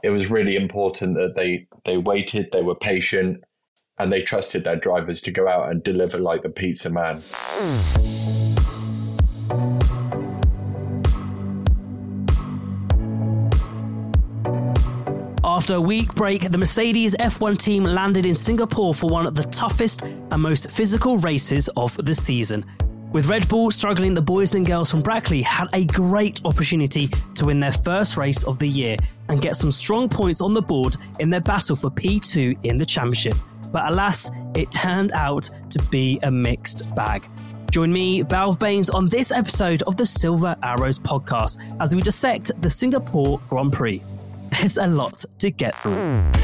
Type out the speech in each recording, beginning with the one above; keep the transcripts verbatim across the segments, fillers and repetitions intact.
it was really important that they, they waited, they were patient, and they trusted their drivers to go out and deliver like the pizza man. After a week break, the Mercedes F one team landed in Singapore for one of the toughest and most physical races of the season. With Red Bull struggling, the boys and girls from Brackley had a great opportunity to win their first race of the year and get some strong points on the board in their battle for P two in the championship. But alas, it turned out to be a mixed bag. Join me, Balve Baines, on this episode of the Silver Arrows podcast as we dissect the Singapore Grand Prix. There's a lot to get through.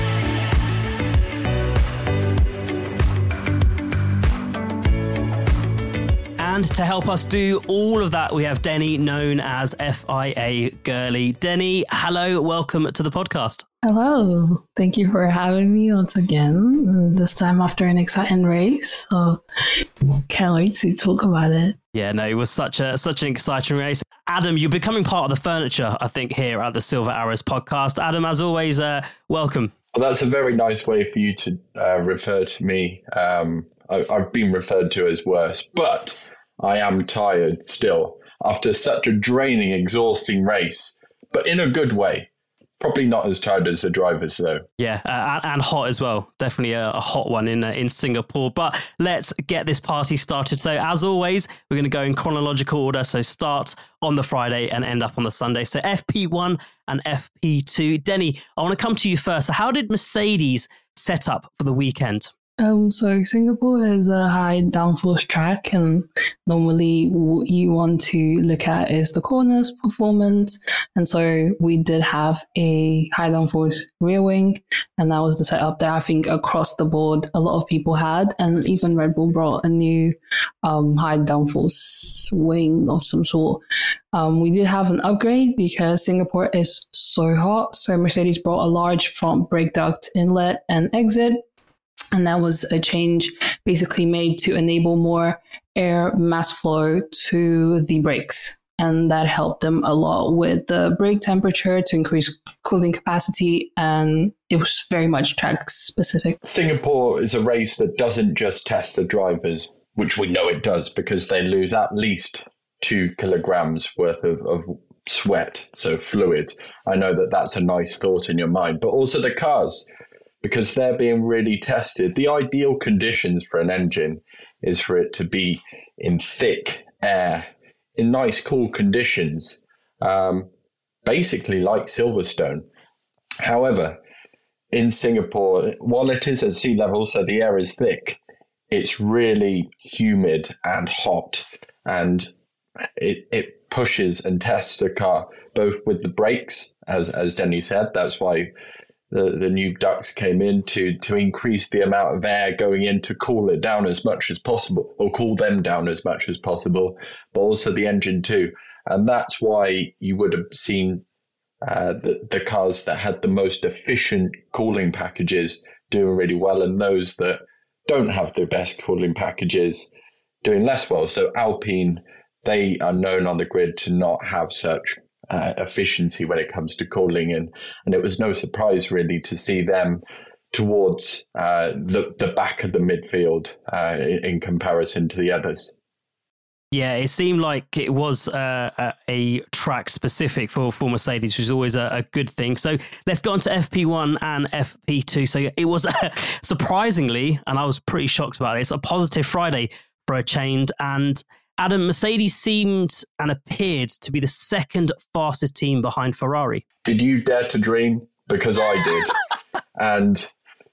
And to help us do all of that, we have Denny, known as F I A Girly. Denny, hello, welcome to the podcast. Hello, thank you for having me once again, this time after an exciting race. So can't wait to talk about it. Yeah, no, it was such a such an exciting race. Adam, you're becoming part of the furniture, I think, here at the Silver Arrows podcast. Adam, as always, uh, welcome. Well, that's a very nice way for you to uh, refer to me. Um, I, I've been referred to as worse, but I am tired still after such a draining, exhausting race, but in a good way. Probably not as tired as the drivers, though. Yeah, uh, and hot as well. Definitely a, a hot one in uh, in Singapore. But let's get this party started. So as always, we're going to go in chronological order. So start on the Friday and end up on the Sunday. So F P one and F P two. Denny, I want to come to you first. So how did Mercedes set up for the weekend? Um, so Singapore is a high downforce track, and normally what you want to look at is the corners performance. And so we did have a high downforce rear wing, and that was the setup that I think across the board a lot of people had, and even Red Bull brought a new um, high downforce wing of some sort. Um, we did have an upgrade because Singapore is so hot, so Mercedes brought a large front brake duct inlet and exit. And that was a change basically made to enable more air mass flow to the brakes. And that helped them a lot with the brake temperature to increase cooling capacity. And it was very much track specific. Singapore is a race that doesn't just test the drivers, which we know it does because they lose at least two kilograms worth of, of sweat, so fluid. I know that that's a nice thought in your mind, but also the cars, because they're being really tested. The ideal conditions for an engine is for it to be in thick air, in nice, cool conditions, um, basically like Silverstone. However, in Singapore, while it is at sea level, so the air is thick, it's really humid and hot, and it, it pushes and tests the car, both with the brakes, as, as Denny said. That's why The, the new ducts came in to, to increase the amount of air going in to cool it down as much as possible, or cool them down as much as possible, but also the engine too. And that's why you would have seen uh, the, the cars that had the most efficient cooling packages doing really well, and those that don't have the best cooling packages doing less well. So Alpine, they are known on the grid to not have such Uh, efficiency when it comes to cooling, and and it was no surprise really to see them towards uh, the the back of the midfield uh, in, in comparison to the others. Yeah, it seemed like it was uh, a, a track specific for, for Mercedes, which is always a, a good thing. So let's go on to F P one and F P two. So it was uh, surprisingly, and I was pretty shocked about this, a positive Friday for a change. And Adam, Mercedes seemed and appeared to be the second fastest team behind Ferrari. Did you dare to dream? Because I did. and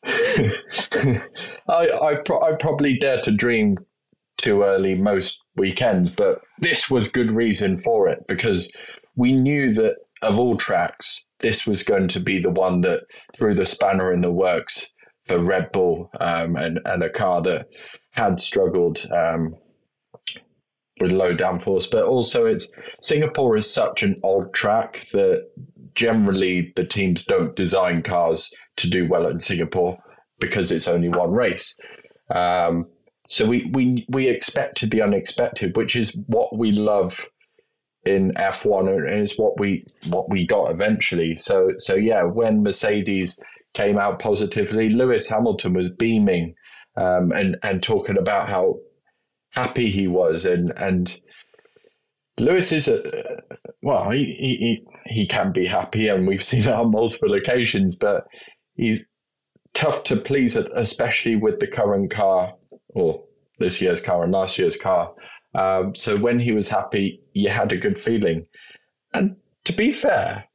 I, I, pro- I probably dare to dream too early most weekends, but this was good reason for it, because we knew that of all tracks, this was going to be the one that threw the spanner in the works for Red Bull, um, and, and a car that had struggled um, with low downforce. But also, it's Singapore is such an odd track that generally the teams don't design cars to do well in Singapore because it's only one race. Um, so we, we we expected the unexpected, which is what we love in F one, and it's what we what we got eventually. So so yeah, when Mercedes came out positively, Lewis Hamilton was beaming um, and and talking about how happy he was, and and Lewis is a well, he he he can be happy, and we've seen it on multiple occasions, but he's tough to please, especially with the current car, or this year's car and last year's car. Um, so when he was happy, you had a good feeling. And to be fair,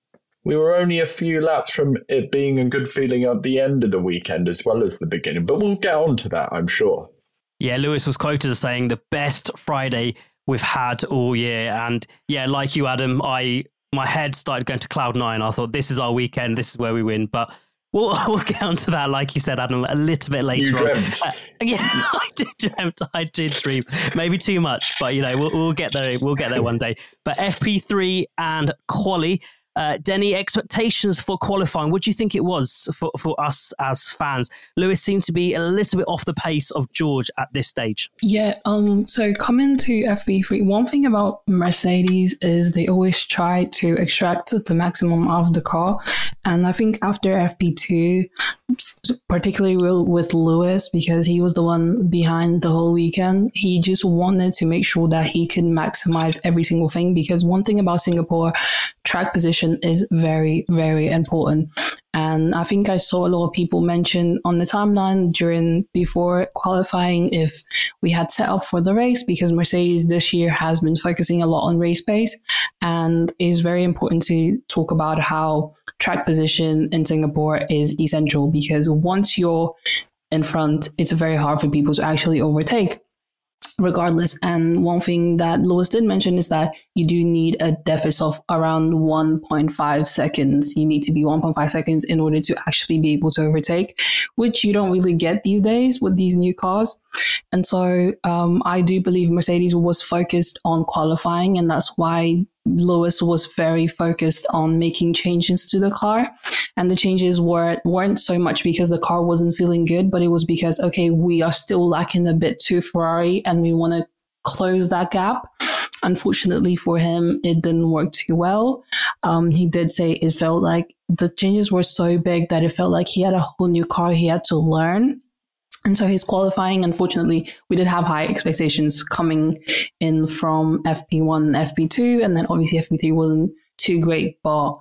we were only a few laps from it being a good feeling at the end of the weekend as well as the beginning. But we'll get on to that, I'm sure. Yeah, Lewis was quoted as saying the best Friday we've had all year. And yeah, like you, Adam, I my head started going to cloud nine. I thought, this is our weekend. This is where we win. But We'll, we'll get on to that, like you said, Adam, a little bit later you on. Dreamt. Uh, yeah, I did dream. I did dream. Maybe too much, but you know, we'll, we'll get there. We'll get there one day. But F P three and quali. Uh, Denny, expectations for qualifying. What do you think it was for, for us as fans? Lewis seemed to be a little bit off the pace of George at this stage. Yeah, um, so coming to F P three, one thing about Mercedes is they always try to extract the maximum out of the car. And I think after F P two, particularly with Lewis, because he was the one behind the whole weekend, he just wanted to make sure that he could maximize every single thing. Because one thing about Singapore, track position is very, very important. And I think I saw a lot of people mention on the timeline during before qualifying if we had set up for the race, because Mercedes this year has been focusing a lot on race pace, and it's very important to talk about how track position in Singapore is essential, because once you're in front, it's very hard for people to actually overtake. Regardless. And one thing that Lewis did mention is that you do need a deficit of around one point five seconds. You need to be one point five seconds in order to actually be able to overtake, which you don't really get these days with these new cars. And so um, I do believe Mercedes was focused on qualifying, and that's why Lewis was very focused on making changes to the car. And the changes were, weren't so much because the car wasn't feeling good, but it was because, okay, we are still lacking a bit to Ferrari and we want to close that gap. Unfortunately for him, it didn't work too well. Um, he did say it felt like the changes were so big that it felt like he had a whole new car he had to learn. And so his qualifying, unfortunately, we did have high expectations coming in from F P one and F P two, and then obviously F P three wasn't too great, but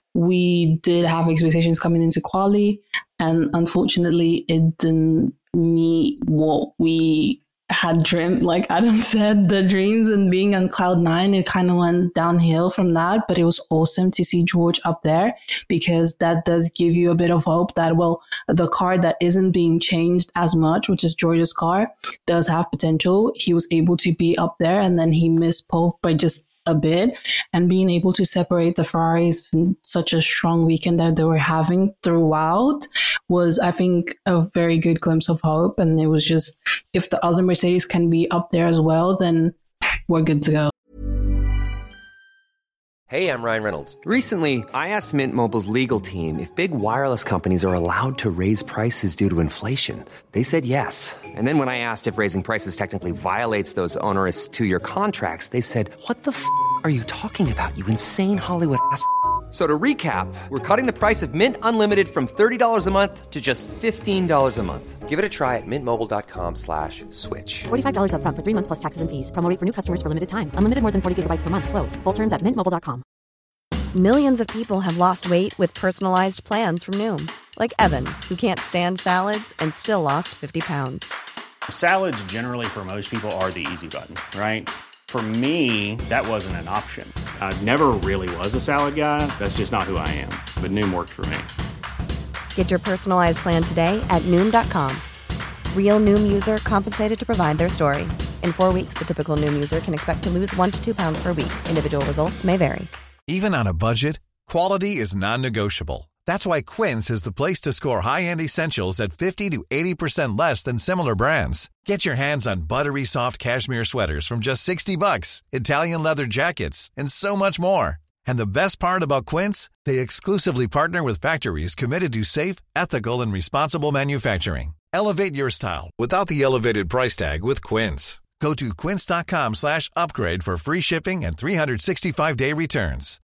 we did have expectations coming into quali, and unfortunately it didn't meet what we had dreamt. Like Adam said, the dreams and being on cloud nine, it kind of went downhill from that, but it was awesome to see George up there, because that does give you a bit of hope that, well, the car that isn't being changed as much, which is George's car, does have potential. He was able to be up there, and then he missed pole by just a bit, and being able to separate the Ferraris in such a strong weekend that they were having throughout was, I think, a very good glimpse of hope. And it was just, if the other Mercedes can be up there as well, then we're good to go. Hey, I'm Ryan Reynolds. Recently, I asked Mint Mobile's legal team if big wireless companies are allowed to raise prices due to inflation. They said yes. And then when I asked if raising prices technically violates those onerous two-year contracts, they said, what the f*** are you talking about, you insane Hollywood ass f- So to recap, we're cutting the price of Mint Unlimited from thirty dollars a month to just fifteen dollars a month. Give it a try at mintmobile.com slash switch. forty-five dollars up front for three months plus taxes and fees. Promo rate for new customers for limited time. Unlimited more than forty gigabytes per month. Slows full terms at mint mobile dot com. Millions of people have lost weight with personalized plans from Noom. Like Evan, who can't stand salads and still lost fifty pounds. Salads generally for most people are the easy button, right? For me, that wasn't an option. I never really was a salad guy. That's just not who I am. But Noom worked for me. Get your personalized plan today at Noom dot com. Real Noom user compensated to provide their story. In four weeks, the typical Noom user can expect to lose one to two pounds per week. Individual results may vary. Even on a budget, quality is non-negotiable. That's why Quince is the place to score high-end essentials at fifty to eighty percent less than similar brands. Get your hands on buttery soft cashmere sweaters from just sixty bucks, Italian leather jackets, and so much more. And the best part about Quince, they exclusively partner with factories committed to safe, ethical, and responsible manufacturing. Elevate your style without the elevated price tag with Quince. Go to quince.com slash upgrade for free shipping and three sixty-five day returns.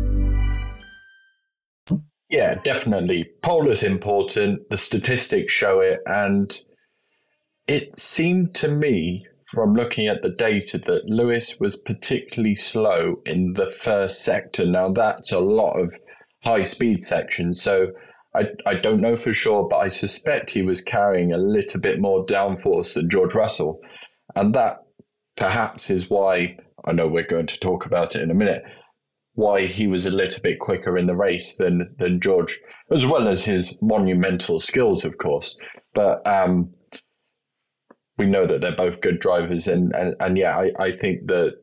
Yeah, definitely. Pole is important. The statistics show it. And it seemed to me, from looking at the data, that Lewis was particularly slow in the first sector. Now, that's a lot of high-speed sections, so I, I don't know for sure, but I suspect he was carrying a little bit more downforce than George Russell. And that perhaps is why, I know we're going to talk about it in a minute, why he was a little bit quicker in the race than than George, as well as his monumental skills, of course. But um, we know that they're both good drivers. And, and, and yeah, I, I think that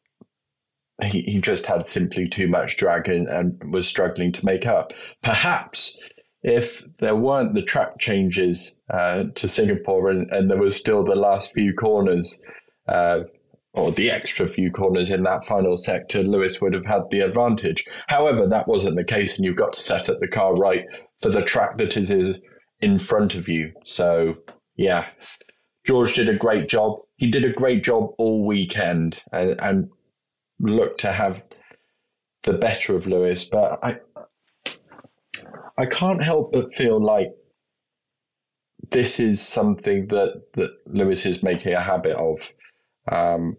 he, he just had simply too much drag and, and was struggling to make up. Perhaps if there weren't the track changes uh, to Singapore and, and there was still the last few corners, uh, or the extra few corners in that final sector, Lewis would have had the advantage. However, that wasn't the case, and you've got to set up the car right for the track that it is in front of you. So, yeah, George did a great job. He did a great job all weekend and, and looked to have the better of Lewis. But I, I can't help but feel like this is something that, that Lewis is making a habit of. Um,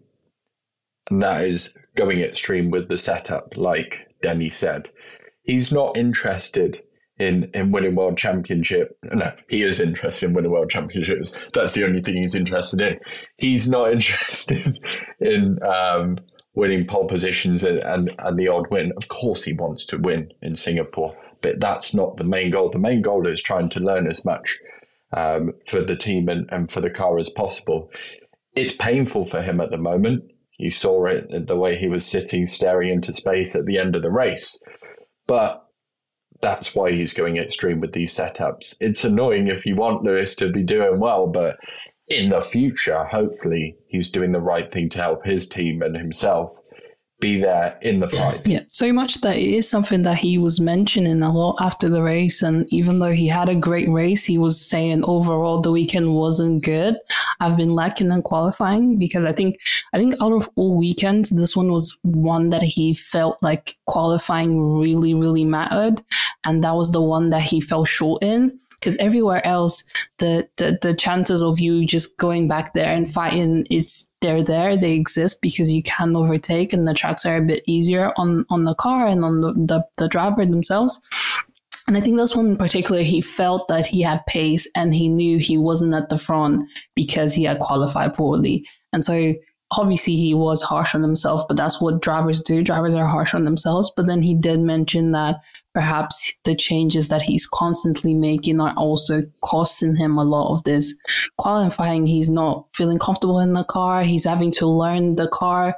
and that is going extreme with the setup, like Denny said. He's not interested in, in winning world championship. No, he is interested in winning world championships. That's the only thing he's interested in. He's not interested in um, winning pole positions and, and, and the odd win. Of course he wants to win in Singapore, but that's not the main goal. The main goal is trying to learn as much um, for the team and, and for the car as possible. It's painful for him at the moment. You saw it the way he was sitting, staring into space at the end of the race. But that's why he's going extreme with these setups. It's annoying if you want Lewis to be doing well, but in the future, hopefully, he's doing the right thing to help his team and himself be there in the fight. Yeah, so much that it is something that he was mentioning a lot after the race. And even though he had a great race, he was saying overall the weekend wasn't good. I've been lacking in qualifying because I think I think out of all weekends, this one was one that he felt like qualifying really, really mattered. And that was the one that he fell short in. Because everywhere else, the, the the chances of you just going back there and fighting, it's they're there, they exist because you can overtake and the tracks are a bit easier on, on the car and on the, the, the driver themselves. And I think this one in particular, he felt that he had pace and he knew he wasn't at the front because he had qualified poorly. And so obviously he was harsh on himself, but that's what drivers do. Drivers are harsh on themselves. But then he did mention that perhaps the changes that he's constantly making are also costing him a lot of this qualifying. He's not feeling comfortable in the car. He's having to learn the car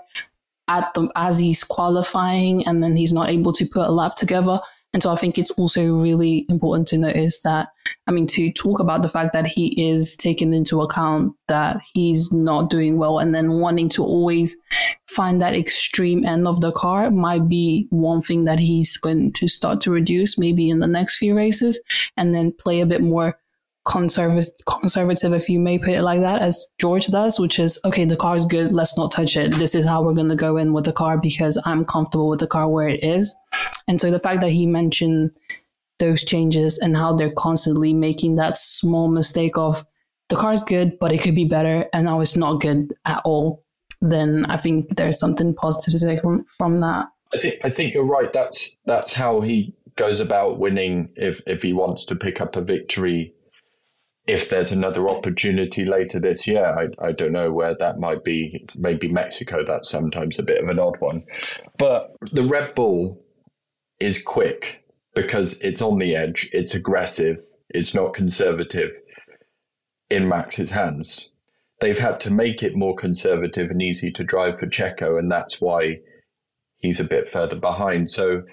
at the, as he's qualifying, and then he's not able to put a lap together. And so I think it's also really important to notice that, I mean, to talk about the fact that he is taking into account that he's not doing well and then wanting to always find that extreme end of the car might be one thing that he's going to start to reduce maybe in the next few races, and then play a bit more conservative, conservative, if you may put it like that, as George does, which is, okay, the car is good, let's not touch it. This is how we're going to go in with the car because I'm comfortable with the car where it is. And so the fact that he mentioned those changes and how they're constantly making that small mistake of the car is good, but it could be better, and now it's not good at all, then I think there's something positive to take from, from that. I think I think you're right. That's that's how he goes about winning if, if he wants to pick up a victory. If there's another opportunity later this year, I, I don't know where that might be. Maybe Mexico, that's sometimes a bit of an odd one. But the Red Bull is quick because it's on the edge, it's aggressive, it's not conservative in Max's hands. They've had to make it more conservative and easy to drive for Checo, and that's why he's a bit further behind. So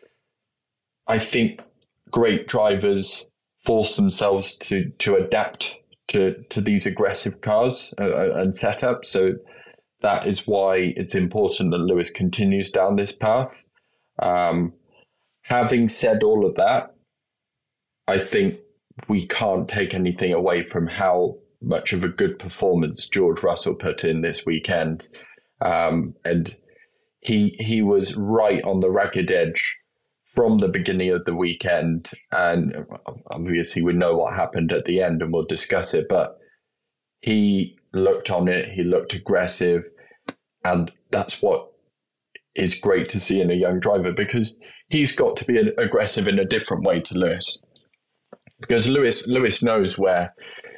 I think great drivers force themselves to to adapt to to these aggressive cars uh, and setups. So that is why it's important that Lewis continues down this path. Um, having said all of that, I think we can't take anything away from how much of a good performance George Russell put in this weekend. Um, and he he was right on the ragged edge from the beginning of the weekend. And obviously we know what happened at the end and we'll discuss it, but he looked on it, he looked aggressive, and that's what is great to see in a young driver, because he's got to be aggressive in a different way to Lewis. Because Lewis Lewis knows where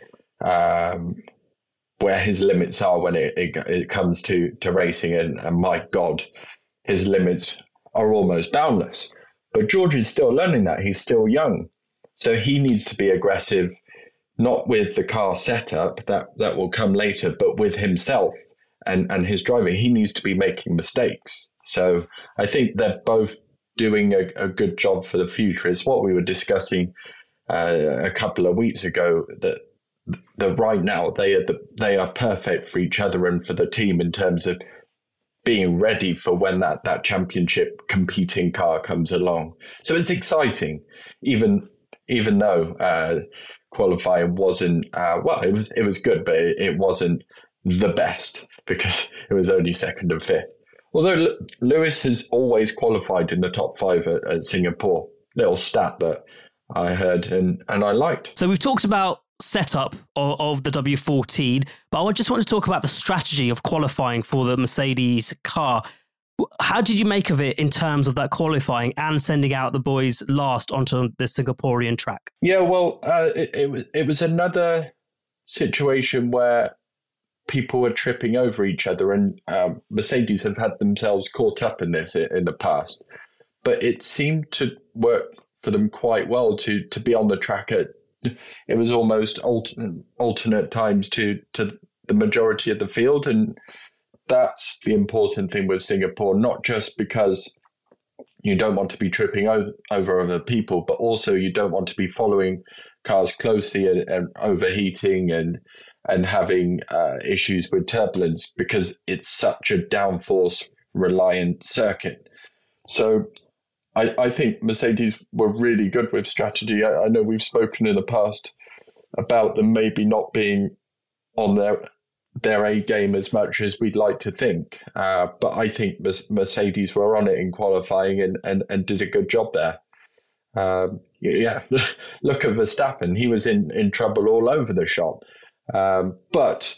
um, where his limits are when it, it, it comes to, to racing, and, and my God, his limits are almost boundless. But George is still learning that. He's still young. So he needs to be aggressive, not with the car setup, that, that will come later, but with himself and, and his driving. He needs to be making mistakes. So I think they're both doing a, a good job for the future. It's what we were discussing uh, a couple of weeks ago, that the right now they are the, they are perfect for each other and for the team in terms of being ready for when that, that championship competing car comes along. So it's exciting, even even though uh, qualifying wasn't uh, well, it was it was good, but it, it wasn't the best because it was only second and fifth. Although L- Lewis has always qualified in the top five at, at Singapore. Little stat that I heard and, and I liked. So we've talked about setup of, of the W fourteen, but I just want to talk about the strategy of qualifying for the Mercedes car. How did you make of it in terms of that qualifying and sending out the boys last onto the Singaporean track? Yeah, well, uh, it, it was it was another situation where people were tripping over each other, and um, Mercedes have had themselves caught up in this in the past, but it seemed to work for them quite well to to be on the track at. It was almost alternate, alternate times to, to the majority of the field. And that's the important thing with Singapore, not just because you don't want to be tripping over, over other people, but also you don't want to be following cars closely and, and overheating and and having uh, issues with turbulence, because it's such a downforce reliant circuit. So I, I think Mercedes were really good with strategy. I, I know we've spoken in the past about them maybe not being on their their A game as much as we'd like to think. Uh, but I think Mercedes were on it in qualifying and, and, and did a good job there. Um, yeah, look at Verstappen. He was in, in trouble all over the shop. Um, but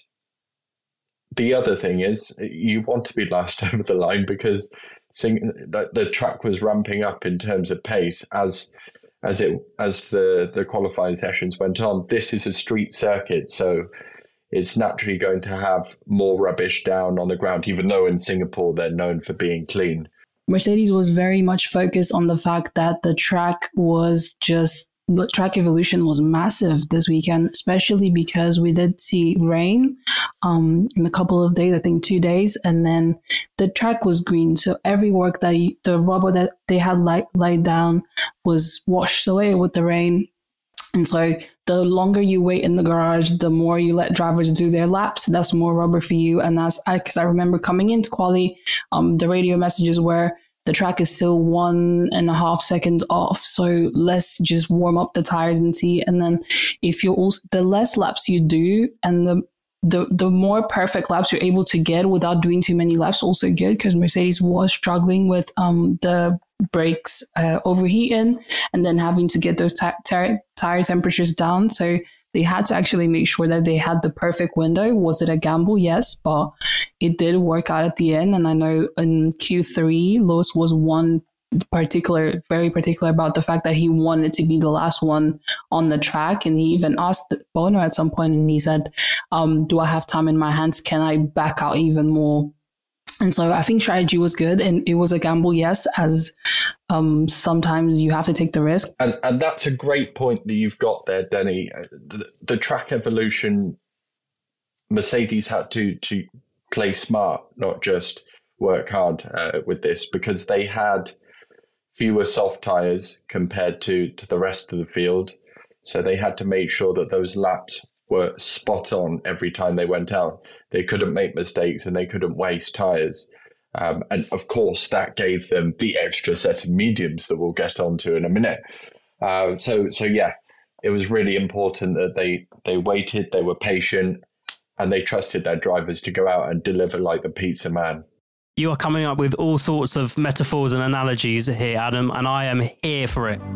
the other thing is you want to be last over the line, because the, the track was ramping up in terms of pace as as it as the, the qualifying sessions went on. This is a street circuit, so it's naturally going to have more rubbish down on the ground, even though in Singapore they're known for being clean. Mercedes was very much focused on the fact that the track was just the track evolution was massive this weekend, especially because we did see rain um, in a couple of days, I think two days, and then the track was green. So every work that you, the rubber that they had laid, laid down was washed away with the rain. And so the longer you wait in the garage, the more you let drivers do their laps. That's more rubber for you. And that's because I, I remember coming into quali, um, the radio messages were, the track is still one and a half seconds off. So let's just warm up the tires and see. And then if you also, the less laps you do and the, the, the more perfect laps you're able to get without doing too many laps, also good, because Mercedes was struggling with um, the brakes uh, overheating and then having to get those t- t- tire temperatures down. So they had to actually make sure that they had the perfect window. Was it a gamble? Yes, but it did work out at the end. And I know in Q three, Lewis was one particular, very particular about the fact that he wanted to be the last one on the track. And he even asked Bono at some point, and he said, um, do I have time in my hands? Can I back out even more? And so I think strategy was good, and it was a gamble, yes, as um, sometimes you have to take the risk. And and that's a great point that you've got there, Denny. The, the track evolution, Mercedes had to to play smart, not just work hard uh, with this, because they had fewer soft tyres compared to, to the rest of the field. So they had to make sure that those laps were spot on every time they went out. They couldn't make mistakes and they couldn't waste tyres. Um, and of course, that gave them the extra set of mediums that we'll get onto in a minute. Uh, so, so yeah, it was really important that they, they waited, they were patient, and they trusted their drivers to go out and deliver like the pizza man. You are coming up with all sorts of metaphors and analogies here, Adam, and I am here for it.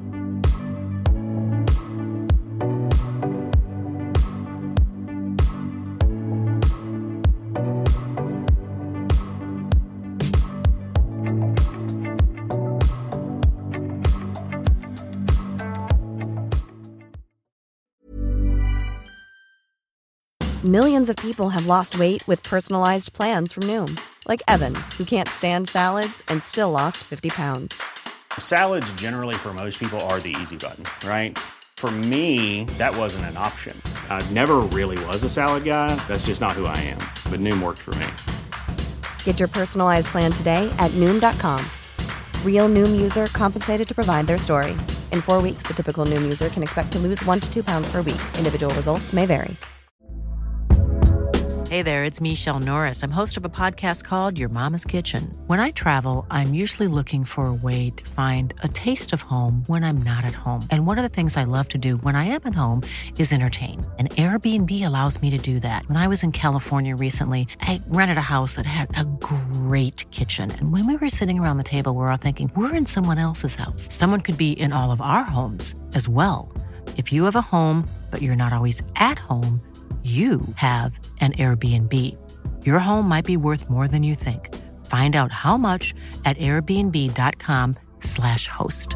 Millions of people have lost weight with personalized plans from Noom. Like Evan, who can't stand salads and still lost fifty pounds. Salads generally for most people are the easy button, right? For me, that wasn't an option. I never really was a salad guy. That's just not who I am. But Noom worked for me. Get your personalized plan today at Noom dot com. Real Noom user compensated to provide their story. In four weeks, the typical Noom user can expect to lose one to two pounds per week. Individual results may vary. Hey there, it's Michelle Norris. I'm host of a podcast called Your Mama's Kitchen. When I travel, I'm usually looking for a way to find a taste of home when I'm not at home. And one of the things I love to do when I am at home is entertain. And Airbnb allows me to do that. When I was in California recently, I rented a house that had a great kitchen. And when we were sitting around the table, we were all thinking, we're in someone else's house. Someone could be in all of our homes as well. If you have a home, but you're not always at home, you have an Airbnb. Your home might be worth more than you think. Find out how much at airbnb.com slash host.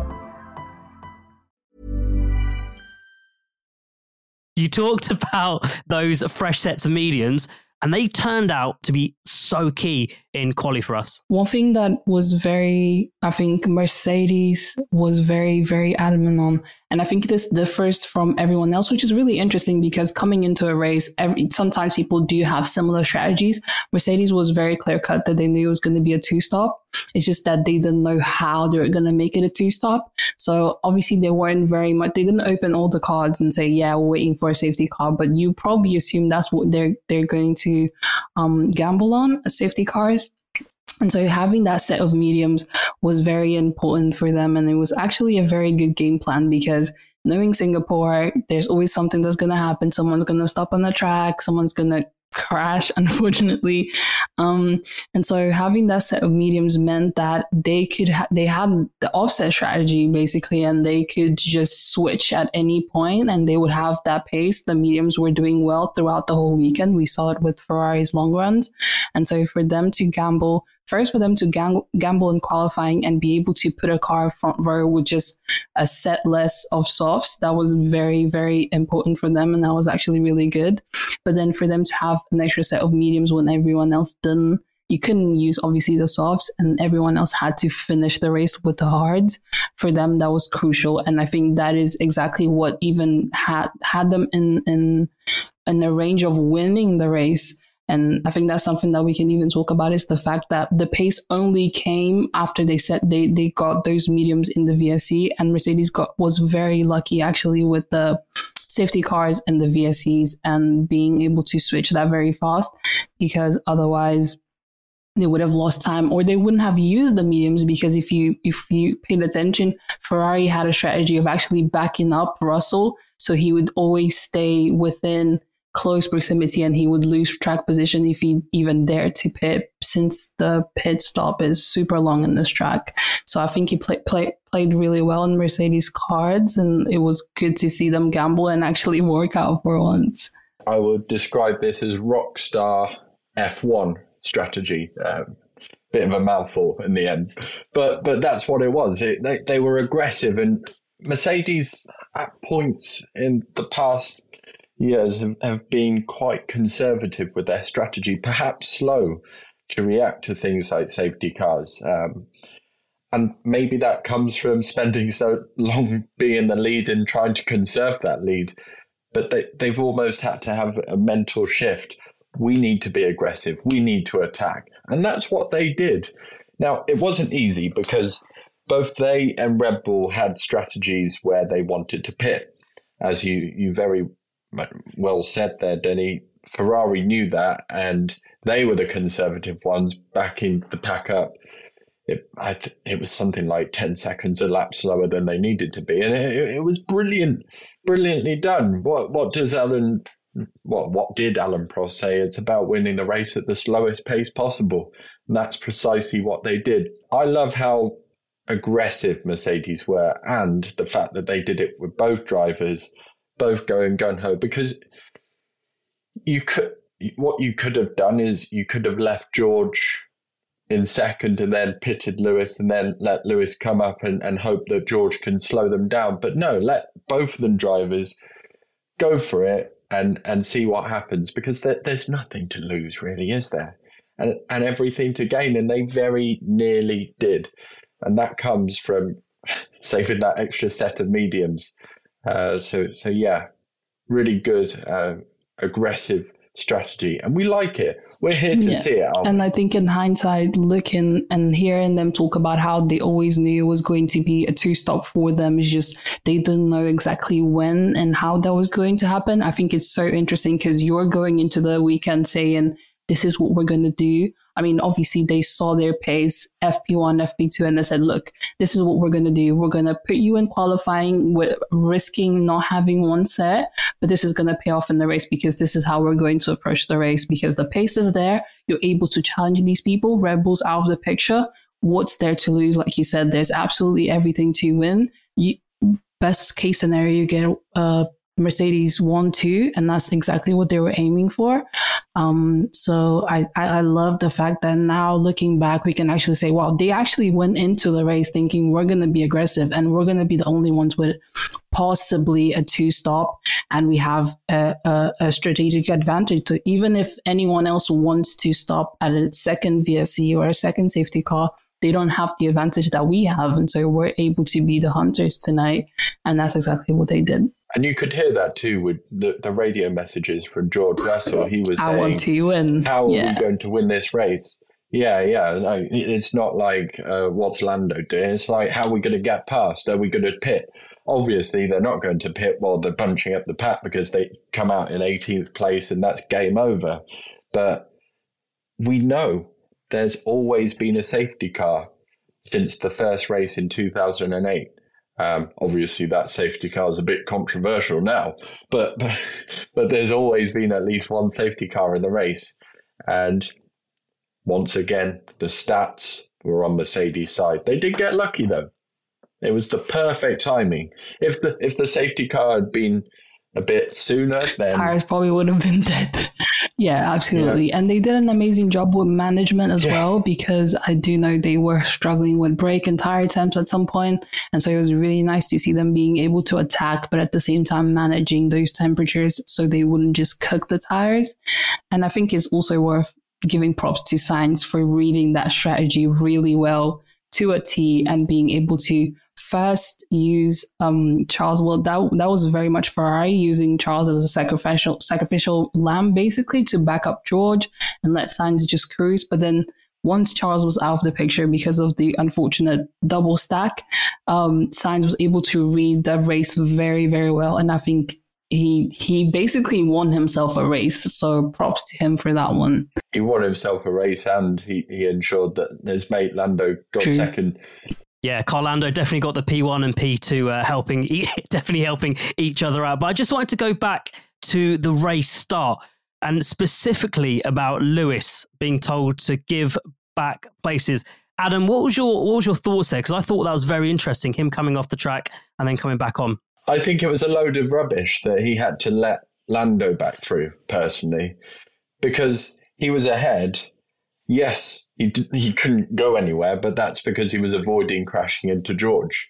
You talked about those fresh sets of mediums, and they turned out to be so key in quali for us. One thing that was very, I think Mercedes was very, very adamant on, and I think this differs from everyone else, which is really interesting because coming into a race, every, sometimes people do have similar strategies. Mercedes was very clear cut that they knew it was going to be a two-stop. It's just that they didn't know how they were going to make it a two-stop. So obviously they weren't very much, they didn't open all the cards and say, yeah, we're waiting for a safety car, but you probably assume that's what they're they're going to um, gamble on, safety cars. And so having that set of mediums was very important for them. And it was actually a very good game plan because knowing Singapore, there's always something that's going to happen. Someone's going to stop on the track. Someone's going to crash, unfortunately. Um, and so having that set of mediums meant that they could ha- they had the offset strategy basically, and they could just switch at any point and they would have that pace. The mediums were doing well throughout the whole weekend. We saw it with Ferrari's long runs. And so for them to gamble, first for them to gamble, gamble in qualifying and be able to put a car front row with just a set less of softs, that was very, very important for them. And that was actually really good. But then for them to have an extra set of mediums when everyone else didn't, you couldn't use obviously the softs and everyone else had to finish the race with the hards. For them, that was crucial. And I think that is exactly what even had had them in, in, in a range of winning the race. And I think that's something that we can even talk about is the fact that the pace only came after they said they, they got those mediums in the V S C, and Mercedes got was very lucky actually with the safety cars and the V S Cs and being able to switch that very fast, because otherwise they would have lost time or they wouldn't have used the mediums. Because if you if you paid attention, Ferrari had a strategy of actually backing up Russell, so he would always stay within close proximity and he would lose track position if he even dared to pit, since the pit stop is super long in this track. So I think he play, play, played really well in Mercedes cards, and it was good to see them gamble and actually work out for once. I would describe this as rockstar F one strategy. Um, bit of a mouthful in the end, but but that's what it was. It, they, they were aggressive, and Mercedes at points in the past years have, have been quite conservative with their strategy, perhaps slow to react to things like safety cars. Um, and maybe that comes from spending so long being the lead and trying to conserve that lead. But they, they've almost had to have a mental shift. We need to be aggressive. We need to attack. And that's what they did. Now, it wasn't easy because both they and Red Bull had strategies where they wanted to pit. As you, you very well said there, Denny, Ferrari knew that, and they were the conservative ones backing the pack up it I th- it was something like ten seconds a lap slower than they needed to be, and it, it was brilliant, brilliantly done. What what does Alan? What what did Alan Prost say? It's about winning the race at the slowest pace possible, and that's precisely what they did. I love how aggressive Mercedes were, and the fact that they did it with both drivers, both going gung-ho, because you could what you could have done is you could have left George in second and then pitted Lewis and then let Lewis come up and, and hope that George can slow them down. But no, let both of them drivers go for it and, and see what happens, because there, there's nothing to lose, really, is there? And, and everything to gain, and they very nearly did. And that comes from saving that extra set of mediums. Uh, so, so yeah, really good, uh, aggressive strategy, and we like it. We're here to yeah. see it. And I think in hindsight, looking and hearing them talk about how they always knew it was going to be a two-stop for them, is just they didn't know exactly when and how that was going to happen. I think it's so interesting because you're going into the weekend saying, this is what we're going to do. I mean, obviously, they saw their pace, F P one, F P two, and they said, look, this is what we're going to do. We're going to put you in qualifying with risking not having one set, but this is going to pay off in the race because this is how we're going to approach the race, because the pace is there. You're able to challenge these people. Red Bull's out of the picture. What's there to lose? Like you said, there's absolutely everything to win. You, best case scenario, you get uh, Mercedes one, two, and that's exactly what they were aiming for. Um, so I, I, I love the fact that now looking back, we can actually say, wow, they actually went into the race thinking we're going to be aggressive and we're going to be the only ones with possibly a two stop. And we have a, a, a strategic advantage to, even if anyone else wants to stop at a second V S C or a second safety car, they don't have the advantage that we have. And so we're able to be the hunters tonight. And that's exactly what they did. And you could hear that too with the, the radio messages from George Russell. He was I saying, want to win. how are yeah. we going to win this race? Yeah, yeah. No, it's not like uh, what's Lando doing. It's like, how are we going to get past? Are we going to pit? Obviously, they're not going to pit while they're bunching up the pack because they come out in eighteenth place and that's game over. But we know there's always been a safety car since the first race in two thousand eight. Um, obviously, that safety car is a bit controversial now, but, but but there's always been at least one safety car in the race. And once again, the stats were on Mercedes' side. They did get lucky, though. It was the perfect timing. If the if the safety car had been a bit sooner, then tires probably would have been dead. Yeah, absolutely. Yeah. And they did an amazing job with management as yeah. well, because I do know they were struggling with brake and tire attempts at some point. And so it was really nice to see them being able to attack, but at the same time managing those temperatures so they wouldn't just cook the tires. And I think it's also worth giving props to Sainz for reading that strategy really well to a T and being able to first use um, Charles. Well, that that was very much Ferrari using Charles as a sacrificial sacrificial lamb, basically, to back up George and let Sainz just cruise. But then once Charles was out of the picture because of the unfortunate double stack, um, Sainz was able to read the race very, very well. And I think he he basically won himself a race. So props to him for that one. He won himself a race and he, he ensured that his mate Lando got True. second. Yeah, Carl Lando definitely got the P one and P two uh, helping, definitely helping each other out. But I just wanted to go back to the race start and specifically about Lewis being told to give back places. Adam, what was your what was your thoughts there? Because I thought that was very interesting, him coming off the track and then coming back on. I think it was a load of rubbish that he had to let Lando back through, personally, because he was ahead. Yes, he d- he couldn't go anywhere, but that's because he was avoiding crashing into George.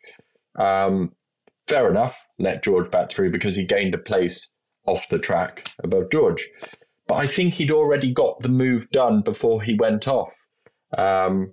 Um, fair enough, let George back through because he gained a place off the track above George. But I think he'd already got the move done before he went off, um,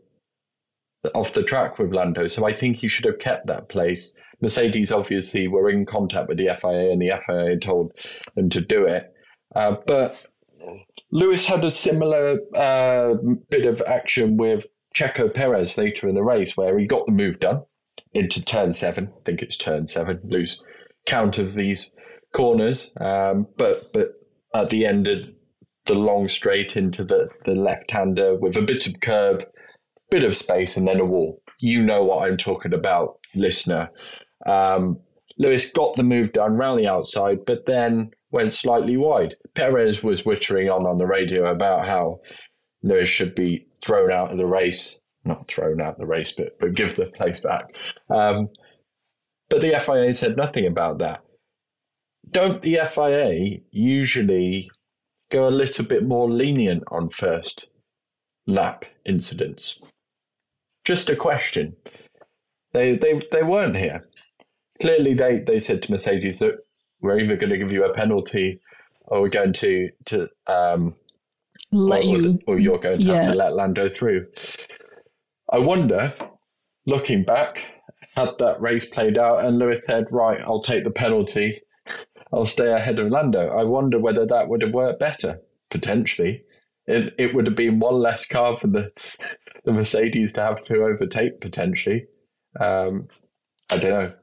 off the track with Lando. So I think he should have kept that place. Mercedes obviously were in contact with the F I A and the F I A told them to do it. Uh, but Lewis had a similar uh, bit of action with Checo Perez later in the race where he got the move done into turn seven. I think it's turn seven, lose count of these corners. Um, but but at the end of the long straight into the, the left-hander with a bit of curb, bit of space and then a wall. You know what I'm talking about, listener. Um, Lewis got the move done round the outside, but then went slightly wide. Perez was wittering on on the radio about how Lewis should be thrown out of the race. Not thrown out of the race, but, but give the place back. Um, but the F I A said nothing about that. Don't the F I A usually go a little bit more lenient on first lap incidents? Just a question. They they they weren't here. Clearly, they, they said to Mercedes that we're either going to give you a penalty or we're going to to um, let or, you, or you're going to yeah. have to let Lando through. I wonder, looking back, had that race played out and Lewis said, right, I'll take the penalty, I'll stay ahead of Lando. I wonder whether that would have worked better, potentially. It it would have been one less car for the, the Mercedes to have to overtake, potentially. Um, I don't know.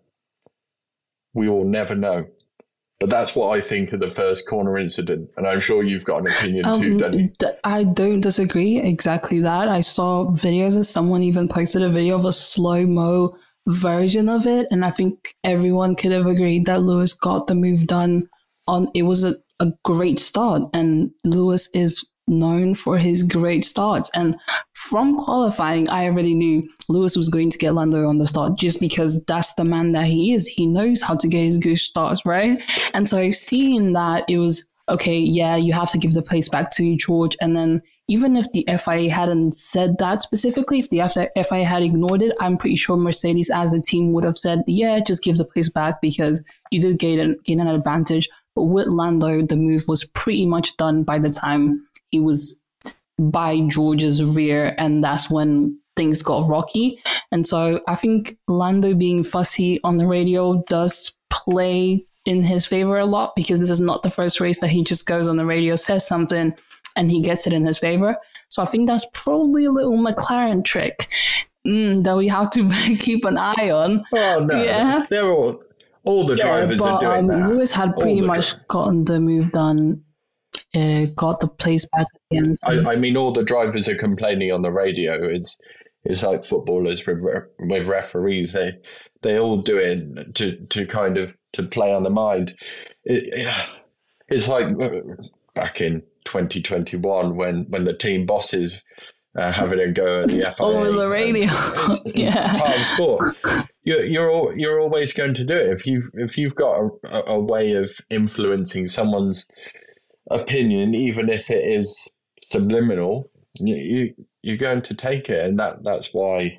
We will never know. But that's what I think of the first corner incident. And I'm sure you've got an opinion um, too, don't you? I don't disagree. Exactly that. I saw videos and someone even posted a video of a slow-mo version of it. And I think everyone could have agreed that Lewis got the move done on. It was a, a great start. And Lewis is known for his great starts. And from qualifying, I already knew Lewis was going to get Lando on the start just because that's the man that he is. He knows how to get his good starts, right? And so seeing that, it was, okay, yeah, you have to give the place back to George. And then even if the F I A hadn't said that specifically, if the F I A had ignored it, I'm pretty sure Mercedes as a team would have said, yeah, just give the place back because you did gain an, gain an advantage. But with Lando, the move was pretty much done by the time he was by George's rear, and that's when things got rocky. And so I think Lando being fussy on the radio does play in his favor a lot, because this is not the first race that he just goes on the radio, says something, and he gets it in his favor. So I think that's probably a little McLaren trick mm, that we have to keep an eye on. Oh, no. Yeah. They're all, all the drivers yeah, but, are doing um, that. Lewis had pretty much dri- gotten the move done. Uh, got the place back again. So. I, I mean, all the drivers are complaining on the radio. It's it's like footballers with with referees. They they all do it to to kind of to play on the mind. It, it, it's like back in twenty twenty-one when when the team bosses uh, having a go at the F I A over the radio. It's, it's yeah, part of sport. You're you're all, you're always going to do it if you if you've got a, a way of influencing someone's opinion, even if it is subliminal. You, you you're going to take it, and that that's why.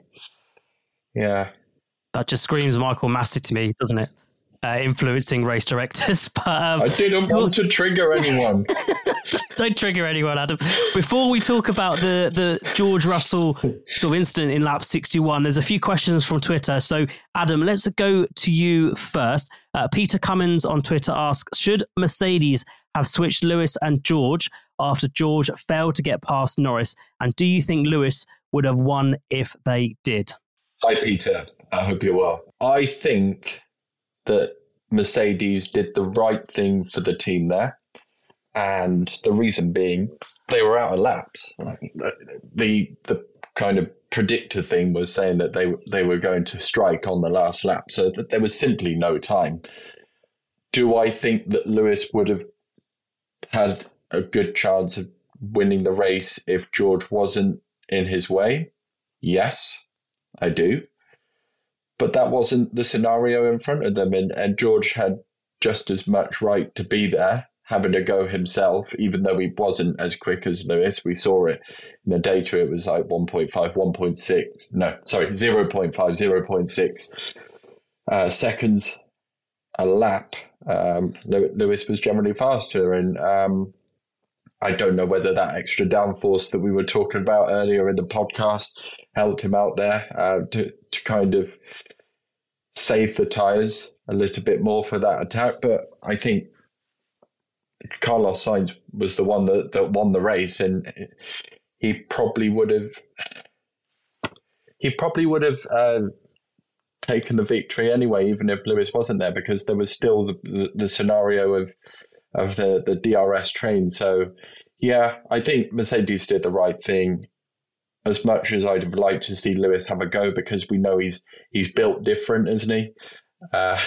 Yeah, that just screams Michael Massey to me, doesn't it? Uh, influencing race directors. But um, I didn't want to trigger anyone. Don't trigger anyone, Adam. Before we talk about the, the George Russell sort of incident in lap sixty-one, there's a few questions from Twitter. So, Adam, let's go to you first. Uh, Peter Cummins on Twitter asks, should Mercedes have switched Lewis and George after George failed to get past Norris? And do you think Lewis would have won if they did? Hi, Peter. I hope you're well. I think that Mercedes did the right thing for the team there. And the reason being, they were out of laps. The the kind of predictor thing was saying that they they were going to strike on the last lap, so that there was simply no time. Do I think that Lewis would have had a good chance of winning the race if George wasn't in his way? Yes, I do. But that wasn't the scenario in front of them, and, and George had just as much right to be there, having a go himself, even though he wasn't as quick as Lewis. We saw it in the data. It was like one point five, one point six. No, sorry, zero point five, zero point six uh, seconds a lap. Um, Lewis was generally faster. And um, I don't know whether that extra downforce that we were talking about earlier in the podcast helped him out there uh, to, to kind of save the tyres a little bit more for that attack. But I think Carlos Sainz was the one that, that won the race, and he probably would have he probably would have uh, taken the victory anyway, even if Lewis wasn't there, because there was still the, the, the scenario of of the, the D R S train. So yeah, I think Mercedes did the right thing. as much as I'd have liked to see Lewis have a go, because we know he's he's built different, isn't he? Uh,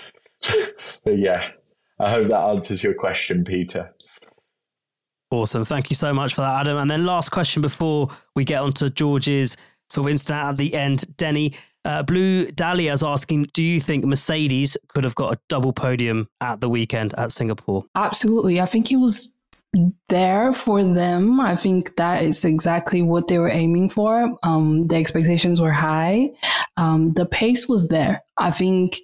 but yeah, I hope that answers your question, Peter. Awesome. Thank you so much for that, Adam. And then last question before we get onto George's sort of incident at the end. Denny, uh, Blue Dahlia is asking, do you think Mercedes could have got a double podium at the weekend at Singapore? Absolutely. I think it was there for them. I think that is exactly what they were aiming for. Um, the expectations were high. Um, the pace was there. I think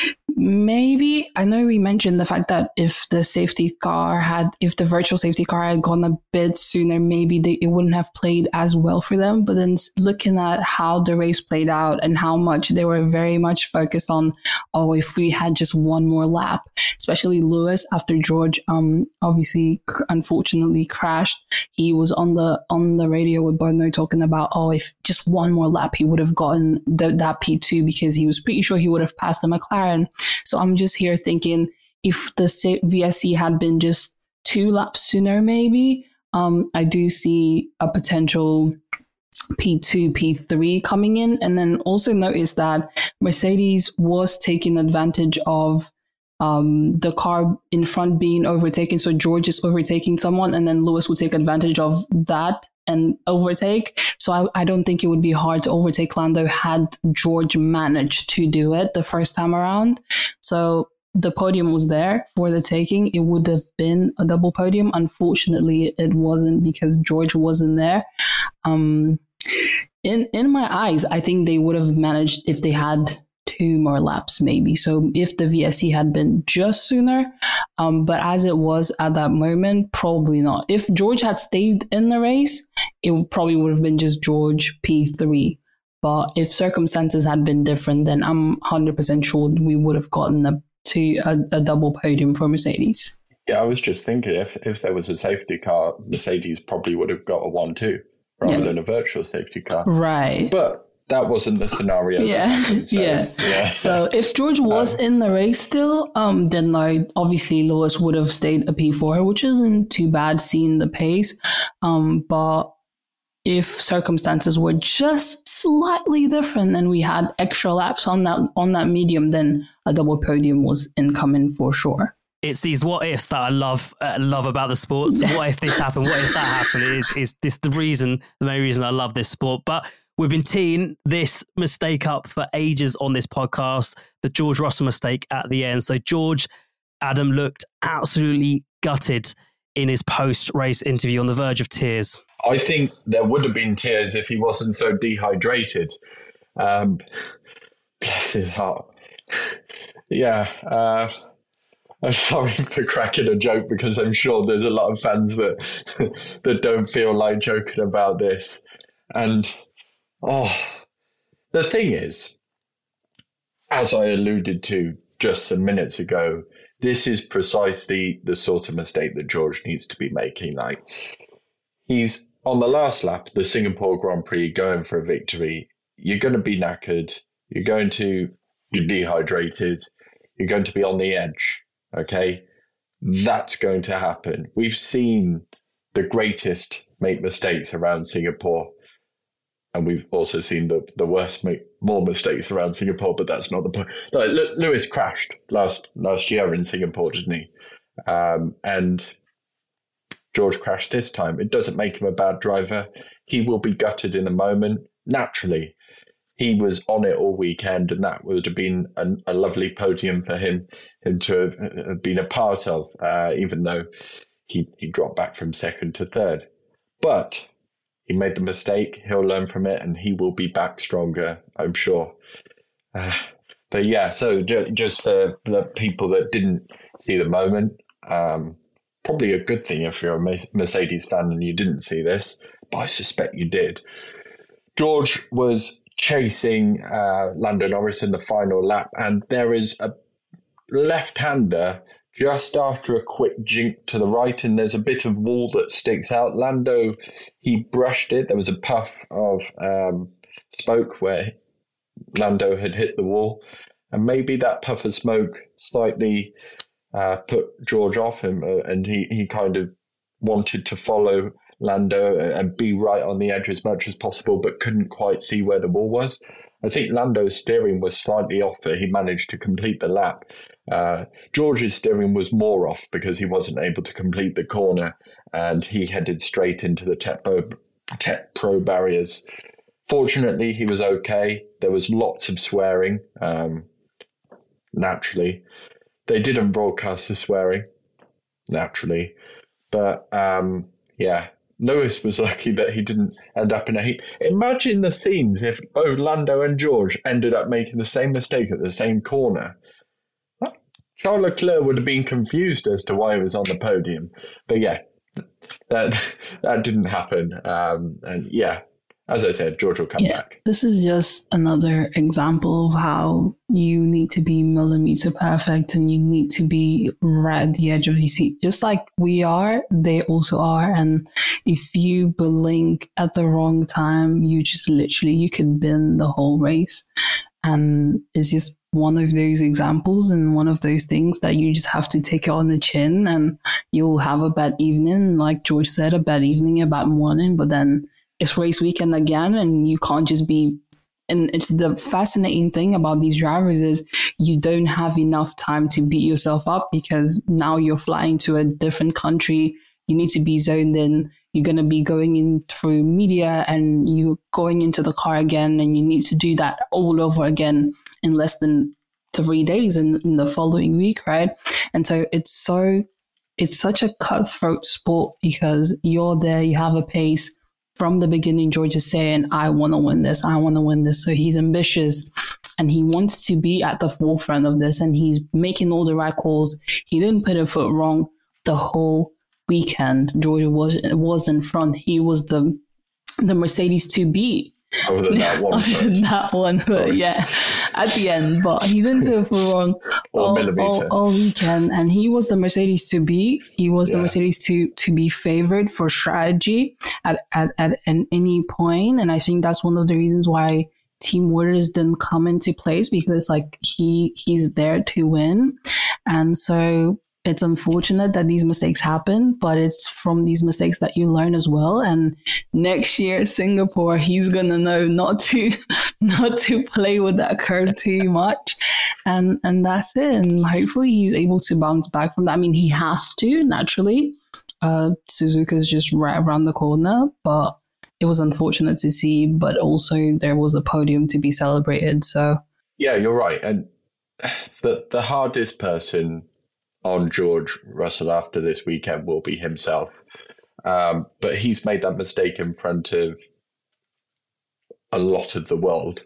maybe, I know we mentioned the fact that if the safety car had, if the virtual safety car had gone a bit sooner, maybe they, it wouldn't have played as well for them. But then looking at how the race played out and how much they were very much focused on, oh, if we had just one more lap, especially Lewis after George, um, obviously, unfortunately crashed. He was on the on the radio with Bono talking about, oh, if just one more lap, he would have gotten the, that P two, because he was pretty sure he would have passed the McLaren. So I'm just here thinking, if the V S C had been just two laps sooner, maybe, um, I do see a potential P two, P three coming in. And then also notice that Mercedes was taking advantage of um, the car in front being overtaken. So George is overtaking someone, and then Lewis would take advantage of that and overtake. So I, I don't think it would be hard to overtake Lando had George managed to do it the first time around. So the podium was there for the taking. It would have been a double podium. Unfortunately, it wasn't, because George wasn't there. Um, in in my eyes, I think they would have managed if they had two more laps, maybe. So if the V S C had been just sooner, um, but as it was at that moment, probably not. If George had stayed in the race, it probably would have been just George P three. But if circumstances had been different, then I'm one hundred percent sure we would have gotten a, to a, a double podium for Mercedes. Yeah, I was just thinking, if, if there was a safety car, Mercedes probably would have got a one two rather yeah. than a virtual safety car. Right. But that wasn't the scenario. Yeah, happened, so, yeah. yeah. So if George was um, in the race still, um, then no, obviously Lewis would have stayed a P four, which isn't too bad seeing the pace. Um, but if circumstances were just slightly different and we had extra laps on that on that medium, then a double podium was incoming for sure. It's these what ifs that I love uh, love about the sport. So what if this happened? What if that happened? Is is this the reason, the main reason I love this sport? But we've been teeing this mistake up for ages on this podcast, the George Russell mistake at the end. So George, Adam looked absolutely gutted in his post-race interview, on the verge of tears. I think there would have been tears if he wasn't so dehydrated. Um, bless his heart. yeah. Uh, I'm sorry for cracking a joke, because I'm sure there's a lot of fans that that don't feel like joking about this. And oh, the thing is, as I alluded to just some minutes ago, this is precisely the sort of mistake that George needs to be making. Like, he's on the last lap of the Singapore Grand Prix going for a victory. You're going to be knackered. You're going to be dehydrated. You're going to be on the edge. Okay? That's going to happen. We've seen the greatest make mistakes around Singapore. And we've also seen the, the worst make more mistakes around Singapore, but that's not the point. Like, Lewis crashed last last year in Singapore, didn't he? Um, and George crashed this time. It doesn't make him a bad driver. He will be gutted in a moment. Naturally, he was on it all weekend, and that would have been a, a lovely podium for him, him to have, have been a part of, uh, even though he, he dropped back from second to third. But he made the mistake. He'll learn from it, and he will be back stronger, I'm sure. Uh, but yeah, so ju- just for the people that didn't see the moment, um, probably a good thing if you're a Mercedes fan and you didn't see this, but I suspect you did. George was chasing uh, Lando Norris in the final lap, and there is a left-hander just after a quick jink to the right, and there's a bit of wall that sticks out. Lando, he brushed it. There was a puff of um, smoke where Lando had hit the wall, and maybe that puff of smoke slightly uh, put George off him, uh, and he, he kind of wanted to follow Lando and be right on the edge as much as possible, but couldn't quite see where the wall was. I think Lando's steering was slightly off, but he managed to complete the lap. Uh, George's steering was more off because he wasn't able to complete the corner, and he headed straight into the Tech Pro, Tech Pro barriers. Fortunately, he was okay. There was lots of swearing, um, naturally. They didn't broadcast the swearing, naturally. But, um, yeah, Lewis was lucky that he didn't end up in a heat. Imagine the scenes if both Lando and George ended up making the same mistake at the same corner. Charles Leclerc would have been confused as to why he was on the podium. But yeah, that that didn't happen. Um, and yeah, as I said, George will come yeah, back. This is just another example of how you need to be millimeter perfect and you need to be right at the edge of your seat. Just like we are, they also are. And if you blink at the wrong time, you just literally, you could bin the whole race. And it's just one of those examples and one of those things that you just have to take it on the chin, and you'll have a bad evening. Like George said, a bad evening, a bad morning, but then it's race weekend again, and you can't just be, and it's the fascinating thing about these drivers is you don't have enough time to beat yourself up because now you're flying to a different country. You need to be zoned in. You're going to be going in through media and you're going into the car again, and you need to do that all over again in less than three days in, in the following week, right? And so it's so, it's such a cutthroat sport because you're there, you have a pace. From the beginning, George is saying, I want to win this. I want to win this. So he's ambitious and he wants to be at the forefront of this, and he's making all the right calls. He didn't put a foot wrong the whole weekend. George was was in front. He was the the Mercedes to beat. Other than that one. Other than that one, but Sorry. yeah, at the end. But he didn't put a foot wrong all, all, all weekend. And he was the Mercedes to beat. He was yeah. the Mercedes to to be favored for strategy at, at, at, at any point. And I think that's one of the reasons why Team Waters didn't come into place, because like he he's there to win. And so it's unfortunate that these mistakes happen, but it's from these mistakes that you learn as well. And next year, Singapore, he's gonna know not to not to play with that curve too much, and and that's it. And hopefully, he's able to bounce back from that. I mean, he has to naturally. Uh, Suzuka's just right around the corner, but it was unfortunate to see. But also, there was a podium to be celebrated. So yeah, you're right. And the the hardest person on George Russell after this weekend will be himself. Um, but he's made that mistake in front of a lot of the world.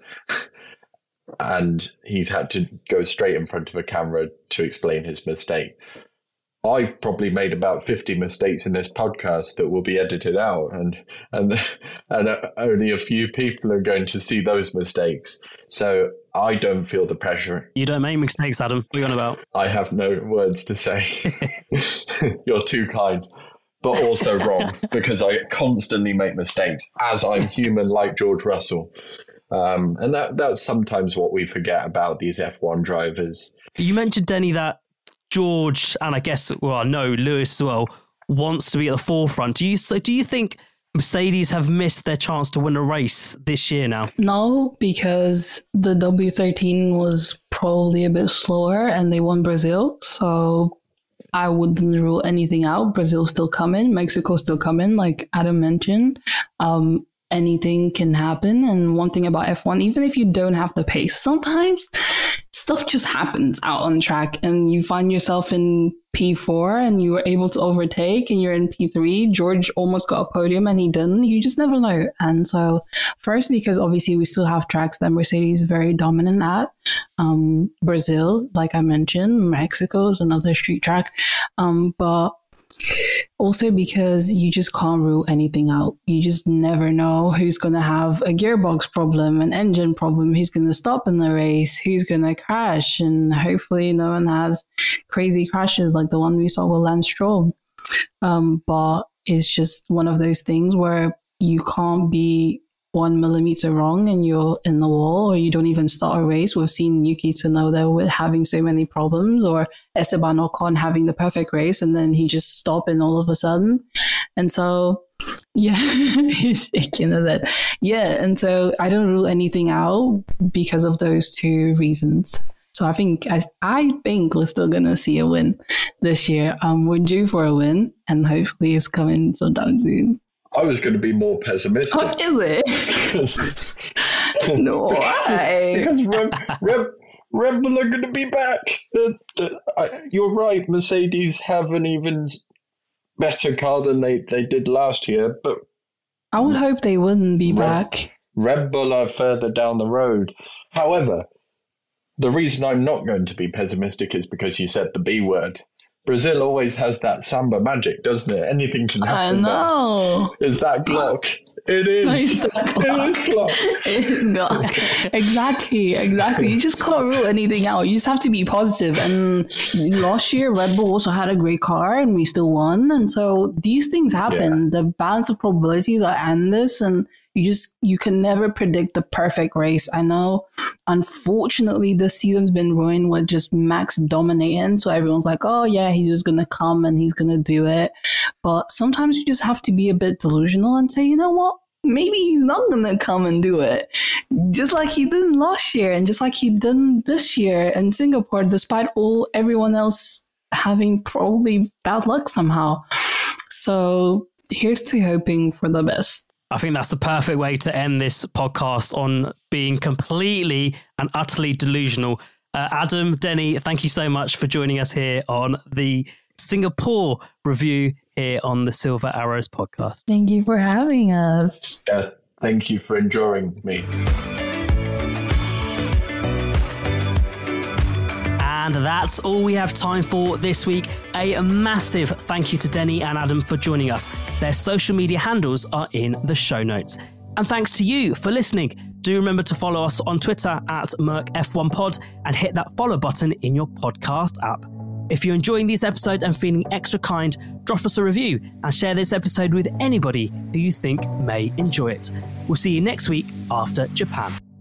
And he's had to go straight in front of a camera to explain his mistake. I've probably made about fifty mistakes in this podcast that will be edited out, and and and only a few people are going to see those mistakes. So I don't feel the pressure. You don't make mistakes, Adam. What are you on about? I have no words to say. You're too kind, but also wrong, because I constantly make mistakes, as I'm human like George Russell. Um, and that that's sometimes what we forget about these F one drivers. You mentioned, Denny, that George, and I guess, well, no, Lewis as well, wants to be at the forefront. Do you so do you think Mercedes have missed their chance to win a race this year now? No, because the W thirteen was probably a bit slower and they won Brazil. So I wouldn't rule anything out. Brazil's still coming. Mexico's still coming, like Adam mentioned. Um, anything can happen. And one thing about F one, even if you don't have the pace, sometimes stuff just happens out on track and you find yourself in P four and you were able to overtake and you're in P three. George almost got a podium and he didn't. You just never know. And so first, because obviously we still have tracks that Mercedes is very dominant at. Um, Brazil, like I mentioned, Mexico is another street track. Um, but also because you just can't rule anything out. You just never know who's going to have a gearbox problem, an engine problem, who's going to stop in the race, who's going to crash. And hopefully no one has crazy crashes like the one we saw with Lance Stroll. Um, but it's just one of those things where you can't be one millimeter wrong and you're in the wall, or you don't even start a race. We've seen Yuki Tsunoda with having so many problems, or Esteban Ocon having the perfect race and then he just stopping all of a sudden. And so, yeah, he's shaking a bit. Yeah, and so I don't rule anything out because of those two reasons. So I think I, I think we're still gonna see a win this year. Um, we're due for a win, and hopefully it's coming sometime soon. I was going to be more pessimistic. What is it? No, why? Because Red, Red, Red Bull are going to be back. The, the, I, you're right, Mercedes have an even better car than they, they did last year, but I would hope they wouldn't be Red, back. Red Bull are further down the road. However, the reason I'm not going to be pessimistic is because you said the B word. Brazil always has that samba magic, doesn't it? Anything can happen. I know. There. Is that Glock? It is. It is Glock. It is Glock. Exactly, exactly. You just can't rule anything out. You just have to be positive. And last year, Red Bull also had a great car and we still won. And so these things happen. Yeah. The balance of probabilities are endless, and you just, you can never predict the perfect race. I know, unfortunately, this season's been ruined with just Max dominating. So everyone's like, oh yeah, he's just going to come and he's going to do it. But sometimes you just have to be a bit delusional and say, you know what? Maybe he's not going to come and do it. Just like he did last year and just like he did this year in Singapore, despite all everyone else having probably bad luck somehow. So here's to hoping for the best. I think that's the perfect way to end this podcast, on being completely and utterly delusional. Uh, Adam, Denny, thank you so much for joining us here on the Singapore review here on the Silver Arrows podcast. Thank you for having us. Yeah, thank you for enjoying me. And that's all we have time for this week. A massive thank you to Denny and Adam for joining us. Their social media handles are in the show notes. And thanks to you for listening. Do remember to follow us on Twitter at Merc F one Pod and hit that follow button in your podcast app. If you're enjoying this episode and feeling extra kind, drop us a review and share this episode with anybody who you think may enjoy it. We'll see you next week after Japan.